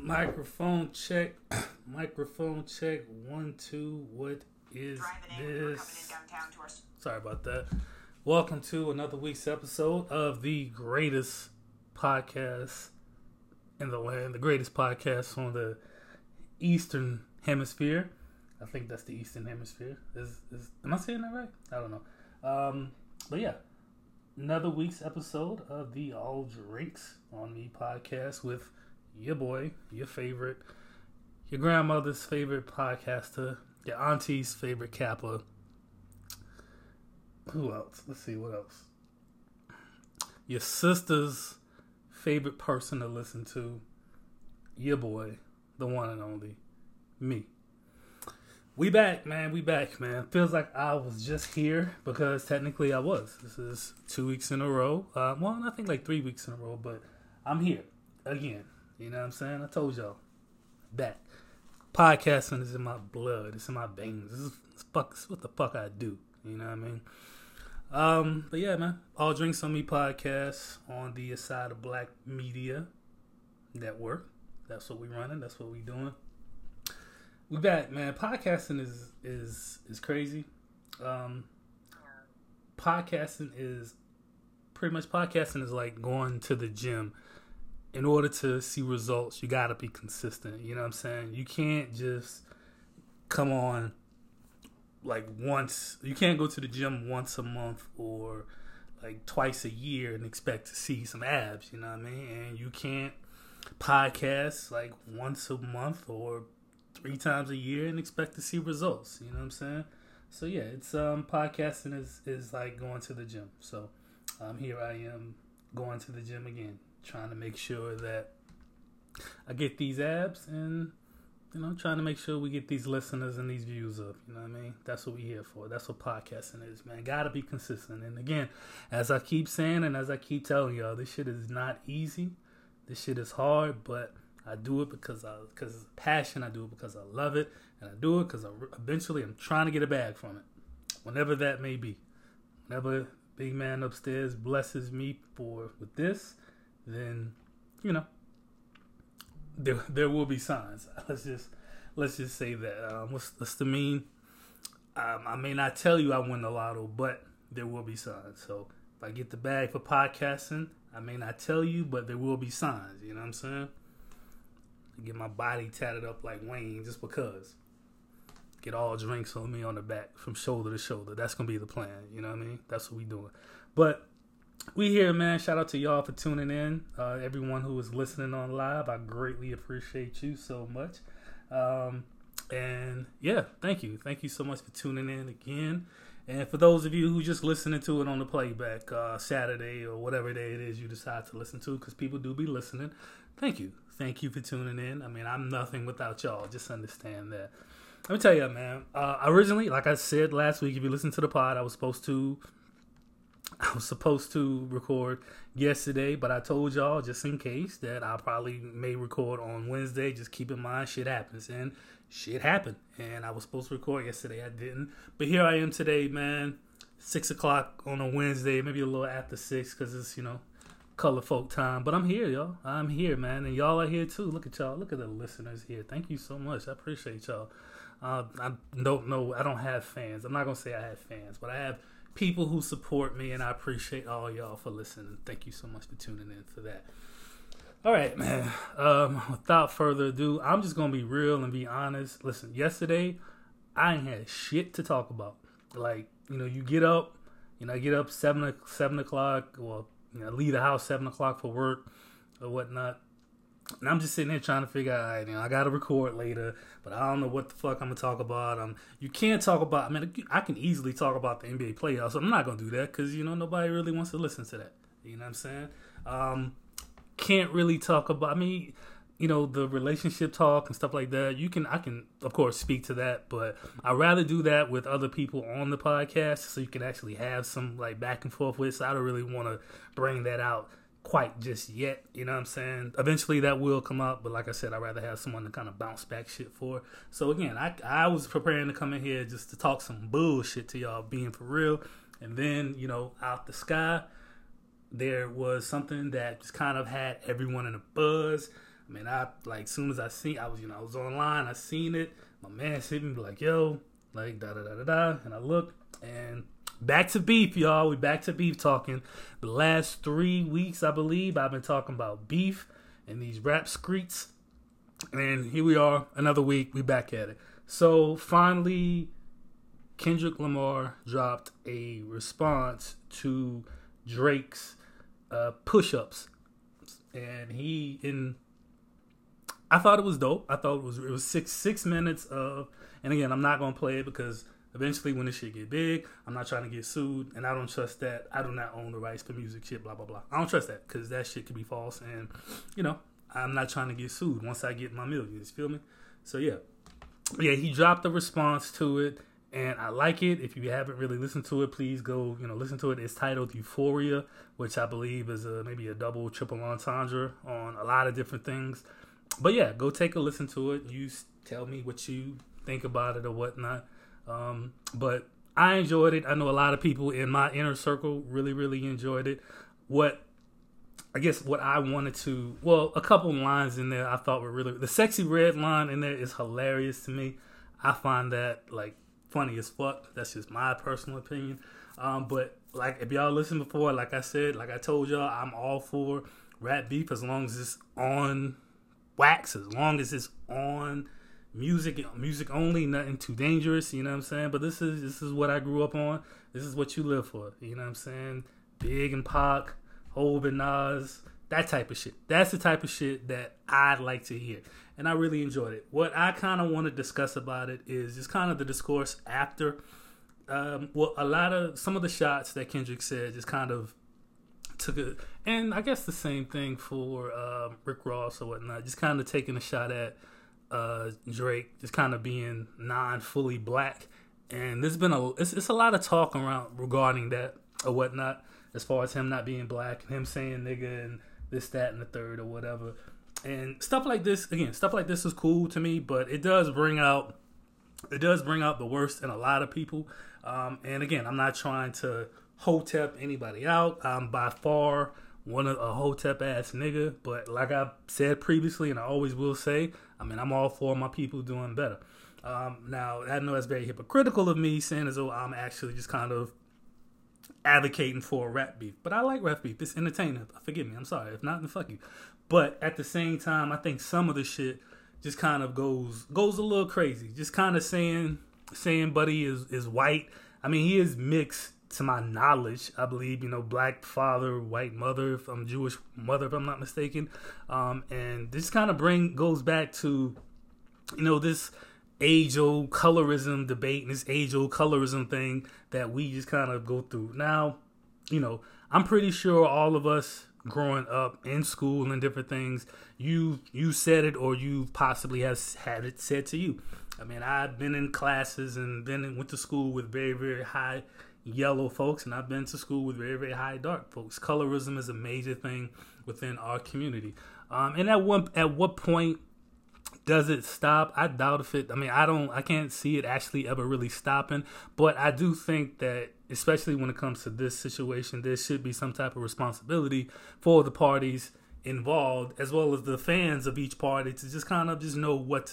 Microphone check. Microphone check. 1, 2. What is this? Sorry about that. Welcome to another week's episode of the greatest podcast in the land, the greatest podcast on the Eastern Hemisphere. I think that's the Eastern Hemisphere. Am I saying that right? I don't know. But yeah, another week's episode of the All Drinks on Me podcast with your boy, your favorite, your grandmother's favorite podcaster, your auntie's favorite Kappa. Who else? Let's see, what else? Your sister's favorite person to listen to, your boy, the one and only, me. We back, man. Feels like I was just here because technically I was. This is 2 weeks in a row. Well, I think like 3 weeks in a row, but I'm here again. You know what I'm saying? I told y'all. Back. Podcasting is in my blood. It's in my veins. This is what the fuck I do. You know what I mean? But yeah, man. All Drinks on Me podcast on the Side of Black Media Network. That's what we running. That's what we doing. We back, man. Podcasting is crazy. Podcasting is like going to the gym. In order to see results, you gotta be consistent. You know what I'm saying? You can't just come on like once. You can't go to the gym once a month or like twice a year and expect to see some abs. You know what I mean? And you can't podcast like once a month or 3 times a year and expect to see results. You know what I'm saying? So yeah, it's podcasting is like going to the gym. So here I am going to the gym again, trying to make sure that I get these abs and, you know, trying to make sure we get these listeners and these views up. You know what I mean? That's what we're here for. That's what podcasting is, man. Gotta be consistent. And again, as I keep saying and as I keep telling y'all, this shit is not easy. This shit is hard, but I do it because it's passion. I do it because I love it. And I do it because eventually I'm trying to get a bag from it. Whenever that may be. Whenever big man upstairs blesses me with this, then, you know, there will be signs. Let's just say that. What's the mean? I may not tell you I win the lotto, but there will be signs. So if I get the bag for podcasting, I may not tell you, but there will be signs. You know what I'm saying? I get my body tatted up like Wayne just because. Get all drinks on me on the back from shoulder to shoulder. That's gonna be the plan. You know what I mean? That's what we doing. But we here, man. Shout out to y'all for tuning in. Everyone who is listening on live, I greatly appreciate you so much. And yeah, thank you. Thank you so much for tuning in again. And for those of you who just listening to it on the playback, Saturday or whatever day it is you decide to listen to, because people do be listening, thank you. Thank you for tuning in. I mean, I'm nothing without y'all. Just understand that. Let me tell you, man. Originally, like I said last week, if you listen to the pod, I was supposed to record yesterday, but I told y'all, just in case, that I probably may record on Wednesday. Just keep in mind, shit happens, and shit happened. And I was supposed to record yesterday. I didn't. But here I am today, man. 6 o'clock on a Wednesday, maybe a little after 6, because it's, you know, color folk time. But I'm here, y'all. I'm here, man. And y'all are here, too. Look at y'all. Look at the listeners here. Thank you so much. I appreciate y'all. I don't know. I don't have fans. I'm not going to say I have fans, but I have people who support me, and I appreciate all y'all for listening. Thank you so much for tuning in for that. All right, man. Without further ado, I'm just going to be real and be honest. Listen, yesterday, I ain't had shit to talk about. Like, you know, you get up, I get up 7 o'clock, well, you know, leave the house 7 o'clock for work or whatnot. And I'm just sitting there trying to figure out, all right, you know, I got to record later, but I don't know what the fuck I'm going to talk about. You can't talk about, I mean, I can easily talk about the NBA playoffs. I'm not going to do that because, you know, nobody really wants to listen to that. You know what I'm saying? Can't really talk about, I mean, you know, the relationship talk and stuff like that. I can, of course, speak to that, but I'd rather do that with other people on the podcast so you can actually have some, like, back and forth with. So I don't really want to bring that out quite just yet, you know what I'm saying? Eventually that will come up, but like I said, I'd rather have someone to kind of bounce back shit for. So again, I was preparing to come in here just to talk some bullshit to y'all, being for real. And then, you know, out the sky, there was something that just kind of had everyone in a buzz. I mean, I like soon as I was online, I seen it. My man hit me like, yo, like da da da da da, and I look and back to beef, y'all. We back to beef talking. The last 3 weeks, I believe, I've been talking about beef and these rap screets, and here we are, another week. We back at it. So finally, Kendrick Lamar dropped a response to Drake's push-ups, and I thought it was dope. I thought it was six minutes of, and again, I'm not gonna play it because eventually when this shit get big, I'm not trying to get sued, and I don't trust that. I do not own the rights to music shit, blah blah blah. I don't trust that because that shit could be false, and I'm not trying to get sued once I get my millions. Feel me? So yeah, he dropped a response to it, and I like it. If you haven't really listened to it, please go listen to it. It's titled Euphoria, which I believe is maybe a double, triple entendre on a lot of different things. But yeah, go take a listen to it. You tell me what you think about it or whatnot. But I enjoyed it. I know a lot of people in my inner circle really, really enjoyed it. What I wanted to, a couple lines in there I thought were really, the Sexy Red line in there is hilarious to me. I find that like funny as fuck. That's just my personal opinion. But like if y'all listened before, like I said, like I told y'all, I'm all for rap beef as long as it's on wax, as long as it's on music only, nothing too dangerous, you know what I'm saying? But this is what I grew up on. This is what you live for, you know what I'm saying? Big and Pac, Hov and Nas, that type of shit. That's the type of shit that I'd like to hear. And I really enjoyed it. What I kind of want to discuss about it is just kind of the discourse after. Some of the shots that Kendrick said just kind of took it, and I guess the same thing for Rick Ross or whatnot, just kind of taking a shot at Drake, just kind of being non-fully black. And there's been it's a lot of talk regarding that or whatnot, as far as him not being black, him saying nigga and this, that, and the third or whatever. And stuff like this is cool to me, but it does bring out the worst in a lot of people. And again, I'm not trying to hotep anybody out. I'm by far a hotep ass nigga, but like I said previously, and I always will say, I mean, I'm all for my people doing better. Now, I know that's very hypocritical of me saying as though I'm actually just kind of advocating for rap beef, but I like rap beef. It's entertaining. Forgive me. I'm sorry. If not, then fuck you. But at the same time, I think some of the shit just kind of goes a little crazy. Just kind of saying Buddy is white. I mean, he is mixed to my knowledge, I believe, black father, white mother, if I'm Jewish mother, if I'm not mistaken. And this kind of goes back to, this age-old colorism debate and this age-old colorism thing that we just kind of go through. Now, I'm pretty sure all of us growing up in school and different things, you said it or you possibly have had it said to you. I mean, I've been in classes and went to school with very, very high yellow folks, and I've been to school with very, very high dark folks. Colorism is a major thing within our community. And at what point does it stop? I doubt if it. I mean, I can't see it actually ever really stopping. But I do think that, especially when it comes to this situation, there should be some type of responsibility for the parties involved, as well as the fans of each party, to just kind of just know what.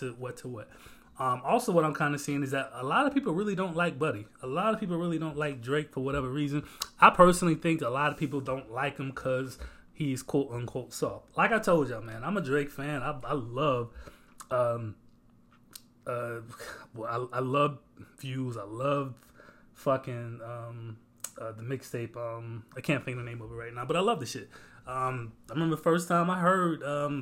Also, what I'm kind of seeing is that a lot of people really don't like Buddy. A lot of people really don't like Drake for whatever reason. I personally think a lot of people don't like him because he's quote unquote soft. Like I told y'all, man, I'm a Drake fan. I love, I love Views. I love fucking the mixtape. I can't think of the name of it right now, but I love the shit. I remember the first time I heard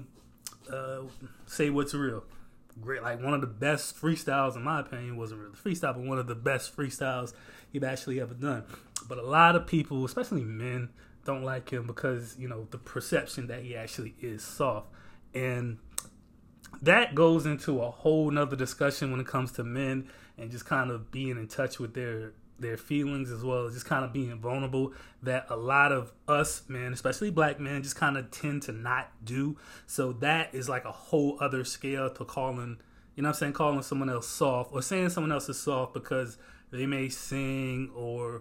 Say What's Real. Great, like one of the best freestyles in my opinion. Wasn't really a freestyle, but one of the best freestyles he've actually ever done. But a lot of people, especially men, don't like him because the perception that he actually is soft, and that goes into a whole nother discussion when it comes to men and just kind of being in touch with their feelings, as well as just kind of being vulnerable, that a lot of us men, especially black men, just kind of tend to not do. So that is like a whole other scale to calling someone else soft, or saying someone else is soft because they may sing, or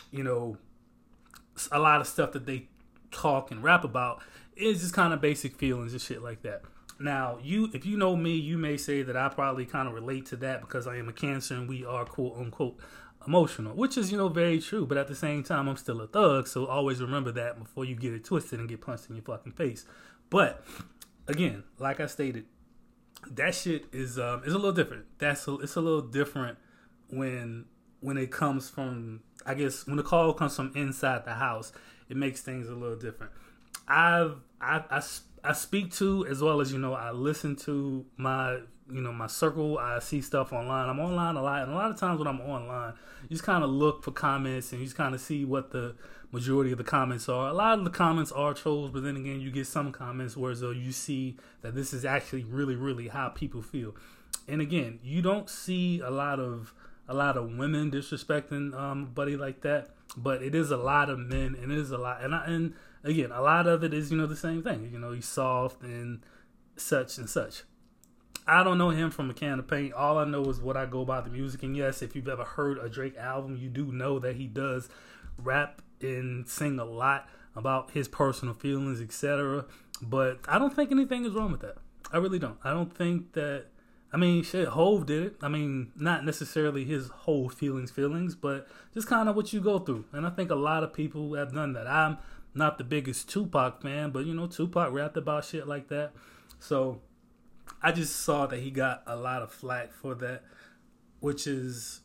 a lot of stuff that they talk and rap about is just kind of basic feelings and shit like that. Now, if you know me, you may say that I probably kind of relate to that because I am a Cancer and we are quote unquote emotional, which is, very true. But at the same time, I'm still a thug, so always remember that before you get it twisted and get punched in your fucking face. But again, like I stated, that shit is a little different. It's a little different when it comes from, I guess, when the call comes from inside the house. It makes things a little different. I speak to, as well as, I listen to my circle. I see stuff online. I'm online a lot. And a lot of times when I'm online, you just kind of look for comments and you just kind of see what the majority of the comments are. A lot of the comments are trolls, but then again, you get some comments where though you see that this is actually really, really how people feel. And again, you don't see a lot of women disrespecting a buddy like that, but it is a lot of men, and it is a lot. And again, a lot of it is, the same thing. He's soft and such and such. I don't know him from a can of paint. All I know is what I go by the music. And yes, if you've ever heard a Drake album, you do know that he does rap and sing a lot about his personal feelings, etc. But I don't think anything is wrong with that. I really don't. I don't think that. I mean, shit, Hove did it. I mean, not necessarily his whole feelings, but just kind of what you go through. And I think a lot of people have done that. I'm not the biggest Tupac fan, but, Tupac rapped about shit like that. So I just saw that he got a lot of flack for that, which is,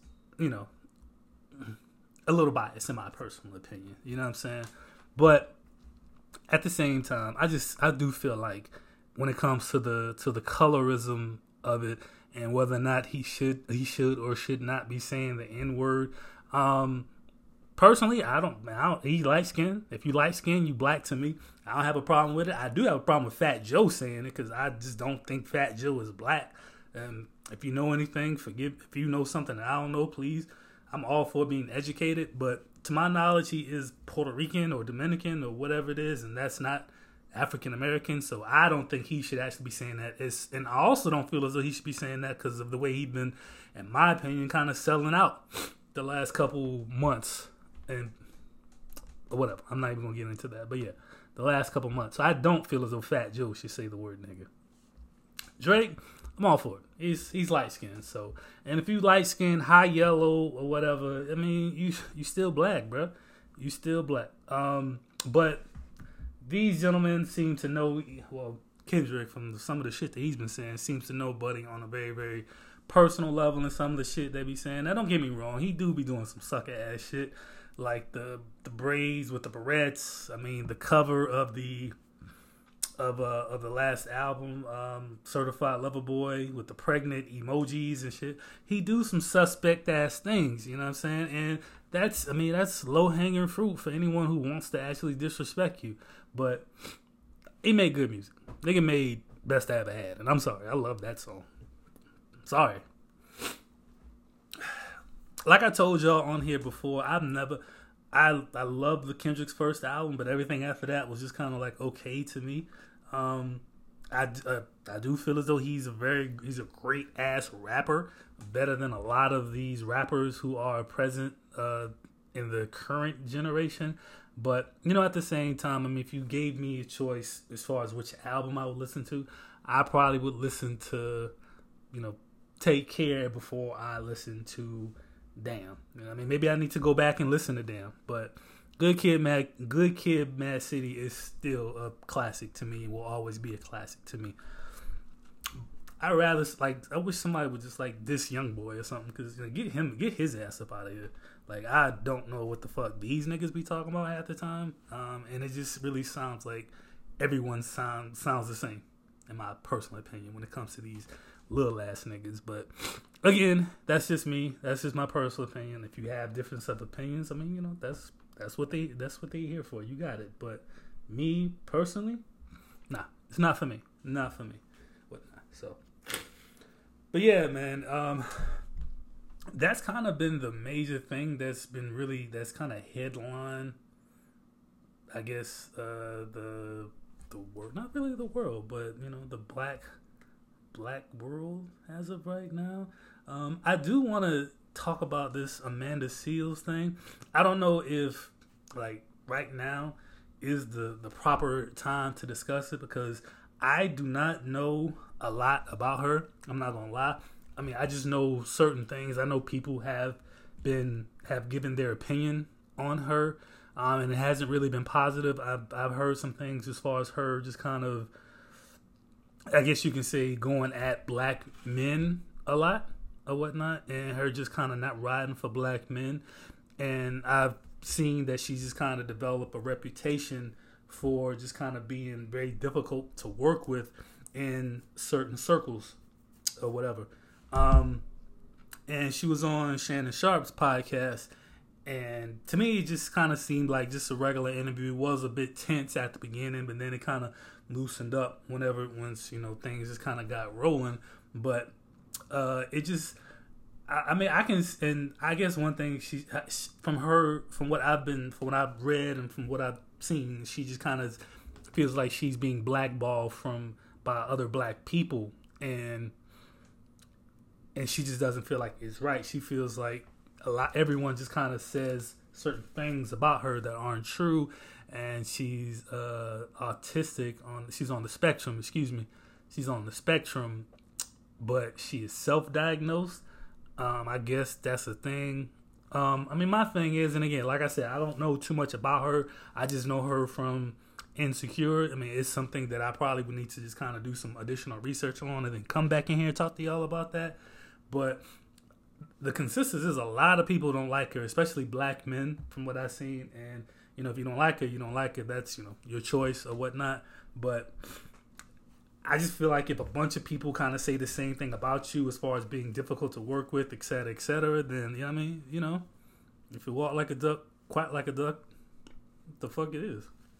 a little biased in my personal opinion. You know what I'm saying? But at the same time, I do feel like when it comes to the colorism of it and whether or not he should or should not be saying the N-word, personally, I don't. He light skinned. If you light skinned, you black to me. I don't have a problem with it. I do have a problem with Fat Joe saying it because I just don't think Fat Joe is black. And if you know anything, forgive. If you know something that I don't know, please. I'm all for being educated, but to my knowledge, he is Puerto Rican or Dominican or whatever it is, and that's not African American. So I don't think he should actually be saying that. And I also don't feel as though he should be saying that because of the way he's been, in my opinion, kind of selling out the last couple months. And whatever, I'm not even gonna get into that, but yeah, the last couple months. So I don't feel as though Fat Joe should say the word nigga. Drake, I'm all for it. He's light skinned, so, and if you light skinned, high yellow or whatever, I mean, you still black, bro. You still black. But these gentlemen seem to know. Well, Kendrick, from some of the shit that he's been saying, seems to know Buddy on a very, very personal level, and some of the shit they be saying. Now, don't get me wrong, he do be doing some sucker ass shit. Like the braids with the barrettes. I mean, the cover of the last album, Certified Lover Boy, with the pregnant emojis and shit. He do some suspect ass things, you know what I'm saying? And that's low hanging fruit for anyone who wants to actually disrespect you. But he made good music. Nigga made Best I Ever Had, and I'm sorry, I love that song. Sorry. Like I told y'all on here before, I love the Kendrick's first album, but everything after that was just kind of like okay to me. I do feel as though he's a great ass rapper, better than a lot of these rappers who are present in the current generation. But at the same time, I mean, if you gave me a choice as far as which album I would listen to, I probably would listen to Take Care before I listen to Damn. I mean, maybe I need to go back and listen to Damn, but Good Kid, Mad City is still a classic to me and will always be a classic to me. I wish somebody would just diss Young Boy or something, because get his ass up out of here. Like, I don't know what the fuck these niggas be talking about at the time, and it just really sounds like everyone sounds the same, in my personal opinion, when it comes to these little ass niggas. But again, that's just me. That's just my personal opinion. If you have different of opinions, I mean, that's what they here for. You got it. But me personally, nah, it's not for me. Not for me. Whatnot. So, but yeah, man. That's kind of been the major thing that's kind of headline. I guess the world, not really the world, but the black world as of right now. I do want to talk about this Amanda Seales thing. I don't know if right now is the proper time to discuss it, because I do not know a lot about her. I'm not gonna lie. I mean, I just know certain things. I know people have given their opinion on her, and it hasn't really been positive. I've heard some things as far as her just kind of, I guess you can say, going at black men a lot or whatnot, and her just kind of not riding for black men. And I've seen that she's just kind of developed a reputation for just kind of being very difficult to work with in certain circles or whatever. And she was on Shannon Sharp's podcast, and to me, it just kind of seemed like just a regular interview. It was a bit tense at the beginning, but then it kind of loosened up once things just kind of got rolling. But it just, I mean, I guess one thing from what I've read and from what I've seen, she just kind of feels like she's being blackballed by other black people, and she just doesn't feel like it's right. She feels like everyone just kind of says certain things about her that aren't true, and she's autistic. She's on the spectrum. Excuse me, she's on the spectrum, but she is self-diagnosed. I guess that's a thing. I mean, my thing is, and again, like I said, I don't know too much about her. I just know her from Insecure. I mean, it's something that I probably would need to just kind of do some additional research on and then come back in here and talk to y'all about that. But the consensus is a lot of people don't like her, especially black men, from what I've seen. And, if you don't like her, you don't like her. That's, your choice or whatnot. But I just feel like if a bunch of people kind of say the same thing about you as far as being difficult to work with, et cetera, then, if you walk like a duck, quack like a duck, what the fuck it is.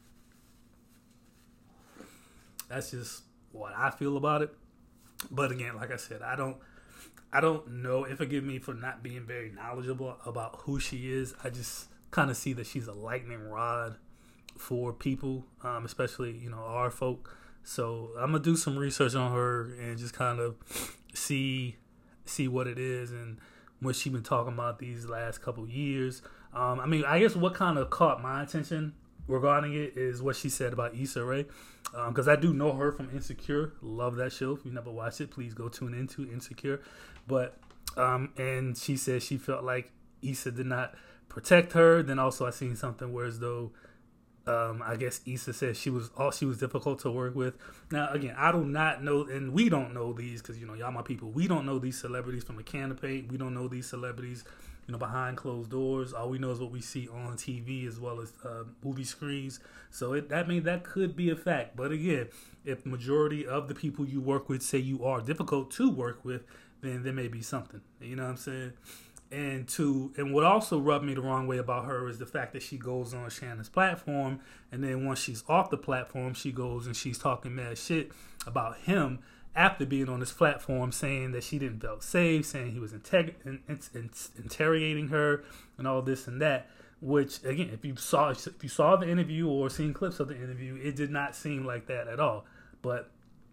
That's just what I feel about it. But again, like I said, I don't know, and forgive me for not being very knowledgeable about who she is. I just kind of see that she's a lightning rod for people, especially, our folk. So I'm going to do some research on her and just kind of see what it is and what she's been talking about these last couple years. I mean, I guess what kind of caught my attention regarding it is what she said about Issa Rae. Because I do know her from Insecure. Love that show. If you never watched it, please go tune into Insecure. But, and she said she felt like Issa did not protect her. Then also I seen something where as though, I guess Issa said she was difficult to work with. Now, again, I do not know, and we don't know these because, y'all my people. We don't know these celebrities from a can of paint. We don't know these celebrities, behind closed doors. All we know is what we see on TV as well as movie screens. So that could be a fact. But again, if the majority of the people you work with say you are difficult to work with, then there may be something. You know what I'm saying? And what also rubbed me the wrong way about her is the fact that she goes on Shannon's platform, and then once she's off the platform, she goes and she's talking mad shit about him after being on this platform, saying that she didn't feel safe, saying he was interrogating her and all this and that. Which, again, if you saw the interview or seen clips of the interview, it did not seem like that at all. But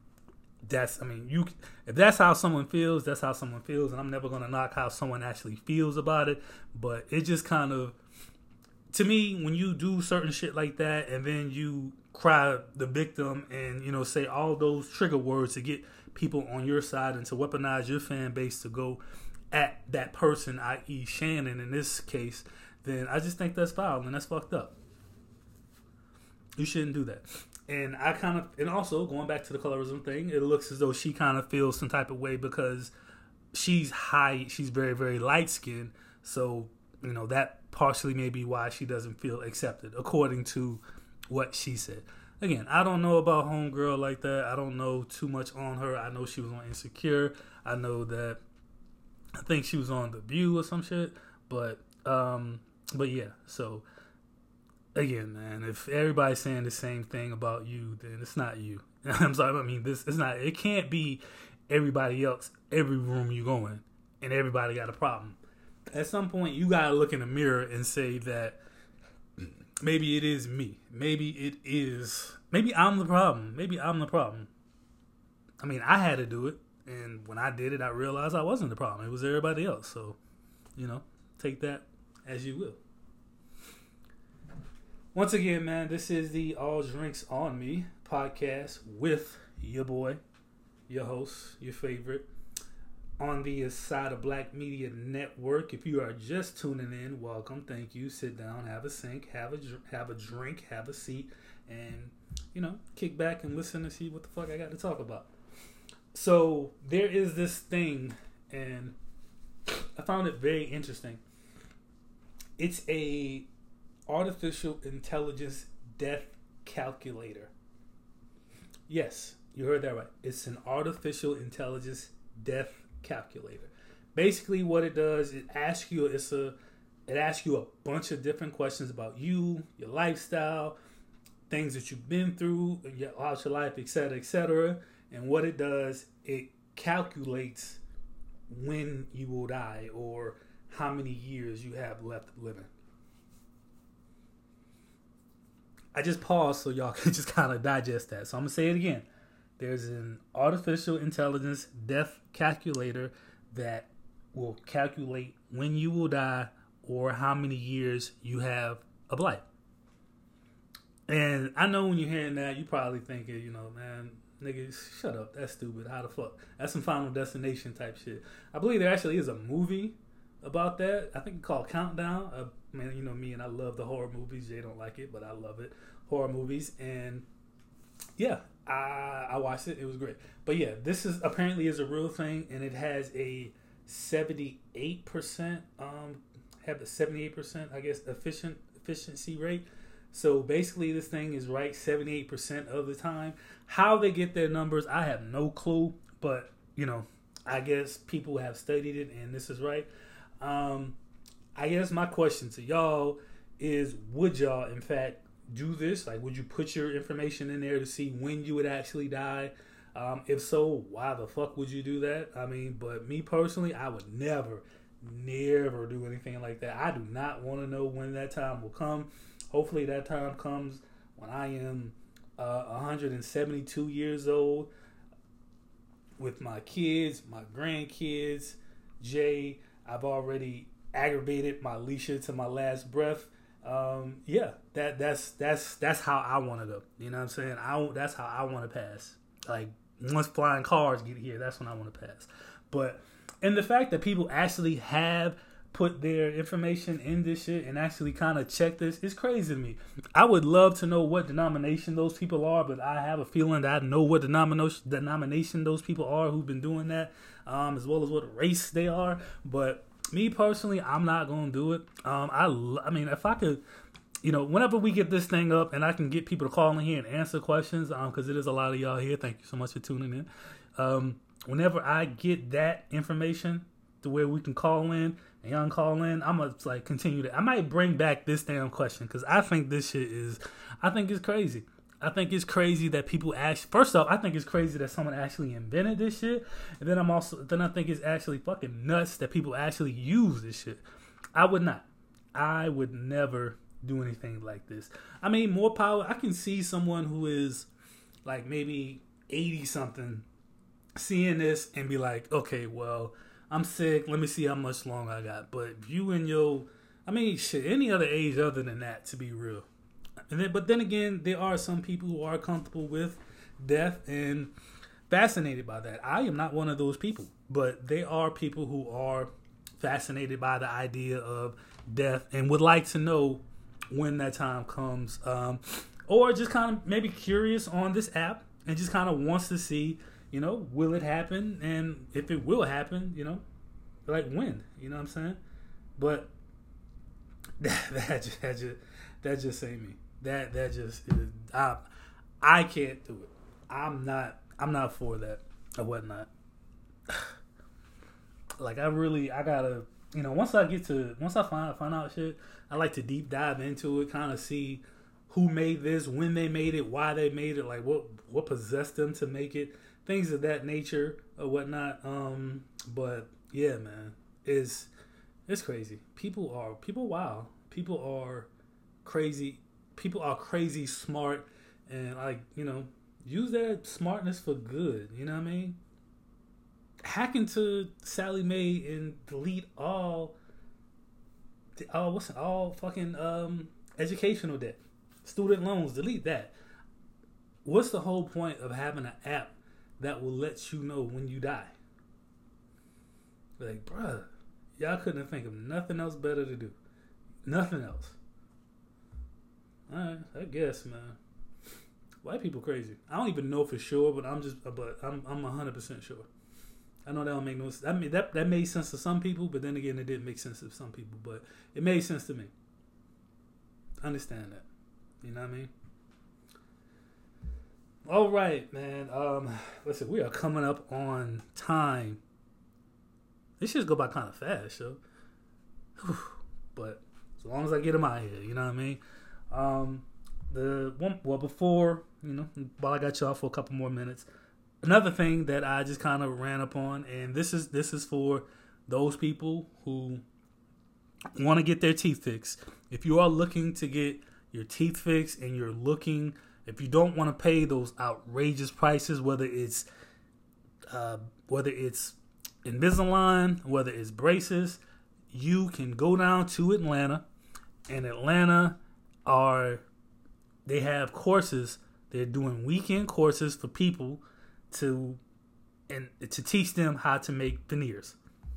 if that's how someone feels, that's how someone feels, and I'm never gonna knock how someone actually feels about it. But it just kind of, to me, when you do certain shit like that, and then you cry the victim and say all those trigger words to get people on your side and to weaponize your fan base to go at that person, i.e. Shannon in this case, then I just think that's foul and that's fucked up. You shouldn't do that. And and also going back to the colorism thing, it looks as though she kind of feels some type of way because she's very, very light skinned. So, that partially may be why she doesn't feel accepted, according to what she said. Again, I don't know about homegirl like that. I don't know too much on her. I know she was on Insecure. I think she was on The View or some shit. But yeah, so again, man, if everybody's saying the same thing about you, then it's not you. I'm sorry, I mean, it can't be everybody else, every room you go in, and everybody got a problem. At some point, you gotta look in the mirror and say that maybe it is me. Maybe I'm the problem. Maybe I'm the problem. I mean, I had to do it, and when I did it, I realized I wasn't the problem. It was everybody else. So, take that as you will. Once again, man, this is the All Drinks on Me podcast with your boy, your host, your favorite, on the side of Black Media Network. If you are just tuning in, welcome, thank you. Sit down, have a sink, have a drink, have a seat, and kick back and listen to see what the fuck I got to talk about. So there is this thing, and I found it very interesting. It's a artificial intelligence death calculator. Yes, you heard that right. It's an artificial intelligence death calculator. Basically, what it does, it asks you a bunch of different questions about you, your lifestyle, things that you've been through throughout your life, etc., etc. And what it does, it calculates when you will die or how many years you have left living. I just paused so y'all can just kind of digest that. So I'm going to say it again. There's an artificial intelligence death calculator that will calculate when you will die or how many years you have of life. And I know when you're hearing that, you probably thinking, man, nigga, shut up. That's stupid. How the fuck? That's some Final Destination type shit. I believe there actually is a movie about that. I think it's called Countdown. Man, me, and I love the horror movies. Jay don't like it, but I love it. Horror movies. And yeah, I watched it. It was great. But yeah, this is apparently is a real thing, and it has a 78%, have a 78%, I guess, efficiency rate. So basically, this thing is right 78% of the time. How they get their numbers, I have no clue. But I guess people have studied it, and this is right. I guess my question to y'all is: would y'all, in fact, do this? Like, would you put your information in there to see when you would actually die? If so, why the fuck would you do that? I mean, but me personally, I would never do anything like that. I do not want to know when that time will come. Hopefully that time comes when I am 172 years old with my kids, my grandkids. Jay, I've already aggravated my Alicia to my last breath. Yeah, that's how I want to go. You know what I'm saying? That's how I want to pass. Like, once flying cars get here, that's when I want to pass. And the fact that people actually have put their information in this shit and actually kind of check this is crazy to me. I would love to know what denomination those people are, but I have a feeling that I know what denomination those people are who've been doing that, as well as what race they are. But me personally, I'm not going to do it. I mean, if I could, whenever we get this thing up and I can get people to call in here and answer questions, because it is a lot of y'all here. Thank you so much for tuning in. Whenever I get that information to where we can call in and y'all can call in, I'm going to continue to, I might bring back this damn question because I think this shit I think it's crazy. I think it's crazy that people first off, I think it's crazy that someone actually invented this shit. And then I think it's actually fucking nuts that people actually use this shit. I would never do anything like this. I mean, more power. I can see someone who is like maybe 80 something seeing this and be like, okay, well, I'm sick. Let me see how much longer I got. But you and any other age other than that, to be real. But then again, there are some people who are comfortable with death and fascinated by that. I am not one of those people, but there are people who are fascinated by the idea of death and would like to know when that time comes, or just kind of maybe curious on this app and just kind of wants to see, will it happen? And if it will happen, like when, you know what I'm saying? But that just ain't me. That just is, I can't do it. I'm not for that or whatnot. Like, I gotta, once I find out shit, I like to deep dive into it, kind of see who made this, when they made it, why they made it, like what possessed them to make it, things of that nature or whatnot. But yeah, man, it's crazy. People are wild. People are crazy. People are crazy smart, and use that smartness for good. You know what I mean? Hack into Sally Mae and delete all fucking educational debt, student loans. Delete that. what's the whole point of having an app that will let you know when you die? Like, bruh, y'all couldn't think of nothing else better to do. Nothing else. Alright, I guess, man. White people crazy. I don't even know for sure, but I'm 100% sure. I know that don't make no sense. I mean, that made sense to some people, but then again, it didn't make sense to some people. But it made sense to me. I understand that. You know what I mean? All right, man. Let's see. We are coming up on time. This shit go by kind of fast, so. But as long as I get them out here, you know what I mean? Before, while I got y'all for a couple more minutes, another thing that I just kind of ran up on, and this is for those people who want to get their teeth fixed. If you are looking to get your teeth fixed and if you don't want to pay those outrageous prices, whether it's Invisalign, whether it's braces, you can go down to Atlanta. And Atlanta they have courses. They're doing weekend courses for people to teach them how to make veneers.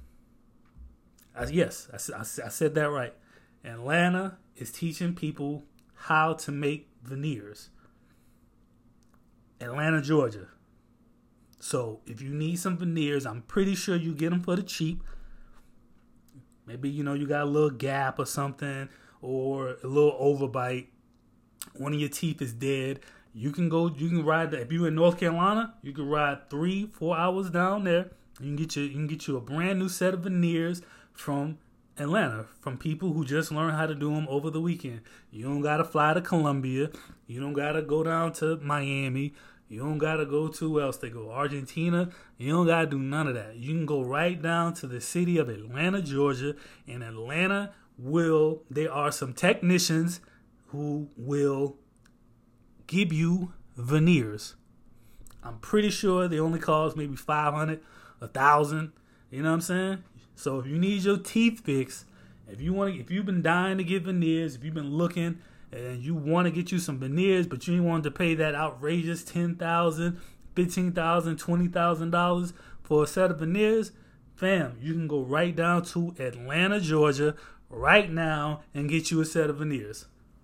Yes, I said that right. Atlanta is teaching people how to make veneers. Atlanta, Georgia. So if you need some veneers, I'm pretty sure you get them for the cheap. Maybe, you got a little gap or something, or a little overbite. One of your teeth is dead. You can ride if you're in North Carolina, you can ride 3-4 hours down there. You can get you a brand new set of veneers from Atlanta, from people who just learned how to do them over the weekend. You don't gotta fly to Colombia. You don't gotta go down to Miami. You don't gotta go to where else they go, Argentina. You don't gotta do none of that. You can go right down to the city of Atlanta, Georgia. In Atlanta, there are some technicians who will give you veneers. I'm pretty sure they only cost maybe $500, $1,000. You know what I'm saying? So if you need your teeth fixed, if you've been dying to get veneers, if you've been looking and you want to get you some veneers, but you ain't wanted to pay that outrageous $10,000, $15,000, $20,000 for a set of veneers, fam, you can go right down to Atlanta, Georgia, right now and get you a set of veneers.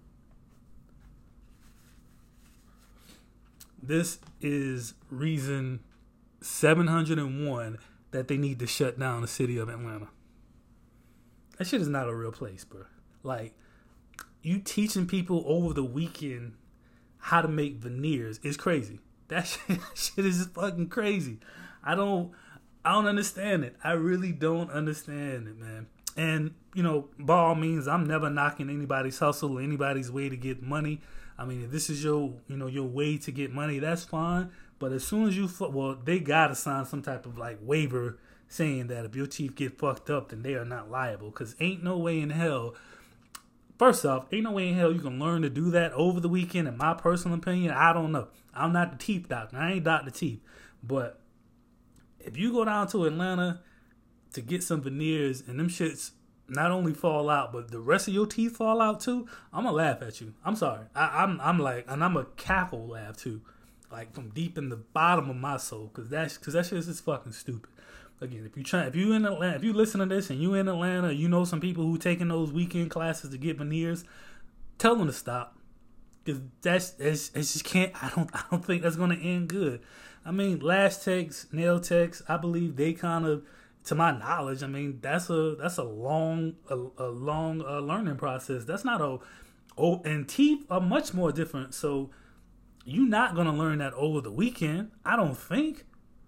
This is reason 701 that they need to shut down the city of Atlanta. That shit is not a real place, bro. Like, you teaching people over the weekend how to make veneers is crazy. That shit is just fucking crazy. I don't understand it. I really don't understand it, man. And, by all means, I'm never knocking anybody's hustle or anybody's way to get money. I mean, if this is your way to get money, that's fine. But as soon as they gotta sign some type of waiver saying that if your teeth get fucked up, then they are not liable. Because ain't no way in hell. First off, ain't no way in hell you can learn to do that over the weekend. In my personal opinion, I don't know. I'm not the teeth doctor. I ain't Dr. Teeth. But if you go down to Atlanta to get some veneers and them shits not only fall out, but the rest of your teeth fall out too, I'm gonna laugh at you. I'm sorry. I'm a cackle laugh too. From deep in the bottom of my soul, cause that shit is just fucking stupid. Again, if you in Atlanta, if you listen to this and you in Atlanta, some people who taking those weekend classes to get veneers, tell them to stop, cause it just can't. I don't think that's gonna end good. I mean, Lash Techs, Nail Techs, I believe they kind of, to my knowledge, I mean that's a long learning process. That's not and teeth are much more different. So. You're not going to learn that over the weekend, I don't think.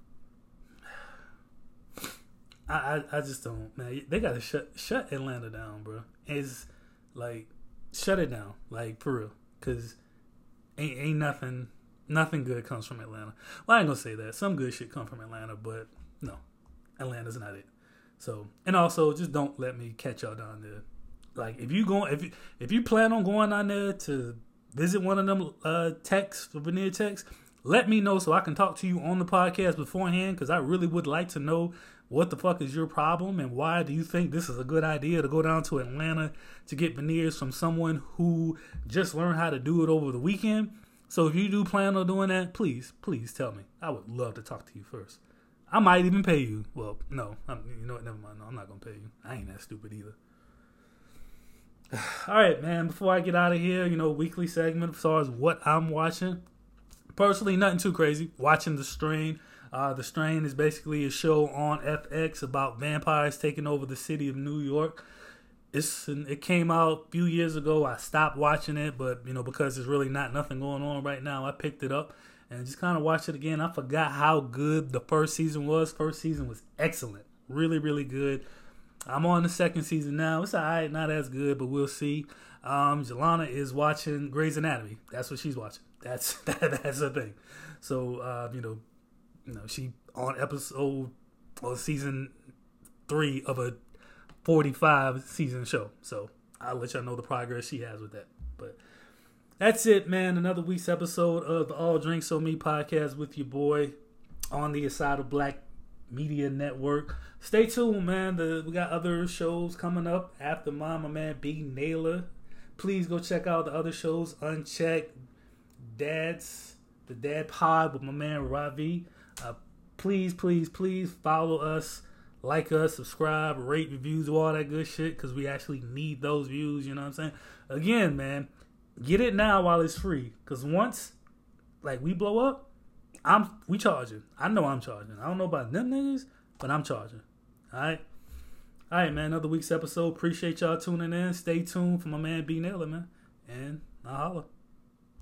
I just don't, man. They got to shut Atlanta down, bro. It's shut it down, for real. Because ain't nothing good comes from Atlanta. Well, I ain't going to say that. Some good shit come from Atlanta, but no. Atlanta's not it. So, and also, just don't let me catch y'all down there. If you plan on going down there to visit one of them veneer techs, let me know so I can talk to you on the podcast beforehand, because I really would like to know what the fuck is your problem and why do you think this is a good idea to go down to Atlanta to get veneers from someone who just learned how to do it over the weekend. So if you do plan on doing that, please tell me. I would love to talk to you first. I might even pay you. Well, no, you know what? Never mind. No, I'm not gonna pay you. I ain't that stupid either. All right, man. Before I get out of here, weekly segment as far as what I'm watching. Personally, nothing too crazy. Watching The Strain. The Strain is basically a show on FX about vampires taking over the city of New York. It came out a few years ago. I stopped watching it, but because there's really nothing going on right now, I picked it up and just kind of watched it again. I forgot how good the first season was. First season was excellent, really, really good. I'm on the second season now. It's alright, not as good, but we'll see. Jelana is watching Grey's Anatomy. That's what she's watching. That's her thing. So she on episode or season 3 of a 45 season show. So I'll let y'all know the progress she has with that. But that's it, man. Another week's episode of the All Drinks On Me podcast with your boy on the Aside of Black Media Network. Stay tuned, man. We got other shows coming up after my man B Naylor. Please go check out the other shows. Unchecked, the Dad Pod with my man Ravi. Please follow us, like us, subscribe, rate, reviews, all that good shit, because we actually need those views. You know what I'm saying? Again, man, get it now while it's free, because once we blow up, we charging. I know I'm charging. I don't know about them niggas, but I'm charging. All right, man. Another week's episode. Appreciate y'all tuning in. Stay tuned for my man B Naylor, man, and I'll holla.